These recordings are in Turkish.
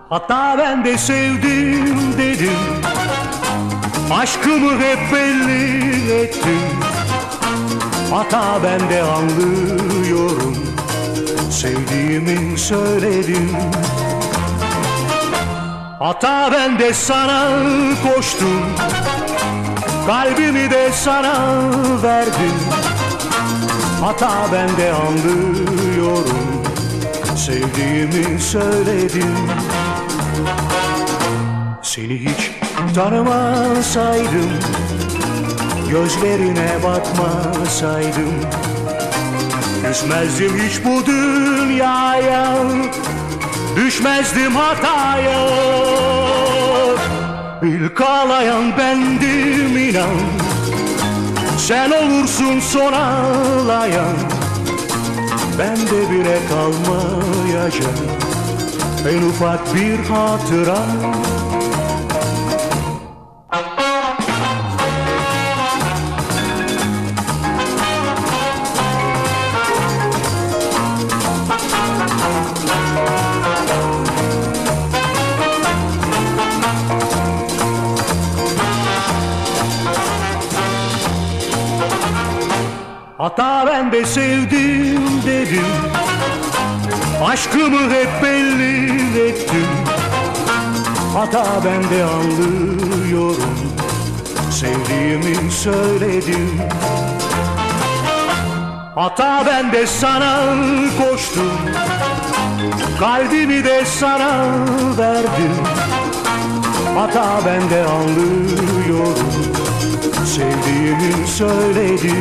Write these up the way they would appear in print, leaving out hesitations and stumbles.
Hatta ben de sevdim dedim, aşkımı hep belli ettim. Hatta ben de anlıyorum, sevdiğimi söyledim. Hatta ben de sana koştum, kalbimi de sana verdim. Hatta ben de anlıyorum, sevdiğimi söyledim. Seni hiç tanımasaydım, gözlerine bakmasaydım, küsmezdim hiç bu dünyaya, düşmezdim hataya. İlk ağlayan bendim inan, sen olursun son ağlayan. Ben de bile kalmayacak en ufak bir hatıra. Hatta ben de sevdim dedim, aşkımı hep belli ettim. Hatta ben de anlıyorum, sevdiğimi söyledim. Hatta ben de sana koştum, kalbimi de sana verdim. Hatta ben de anlıyorum, sevdiğimi söyledim.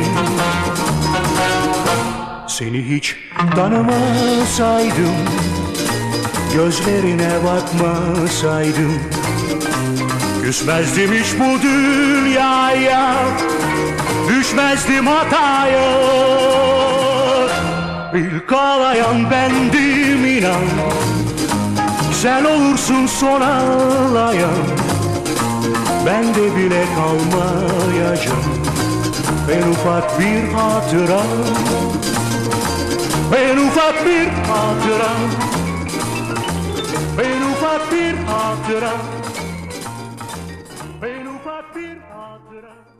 Seni hiç tanımasaydım, gözlerine bakmasaydım, küsmezdim hiç bu dünyaya, düşmezdim hataya. İlk ağlayan bendim inan, sen olursun son ağlayan. Ben de bile kalmayacağım en ufak bir hatıra. En ufak bir hatıra, en ufak bir hatıra, en ufak bir hatıra.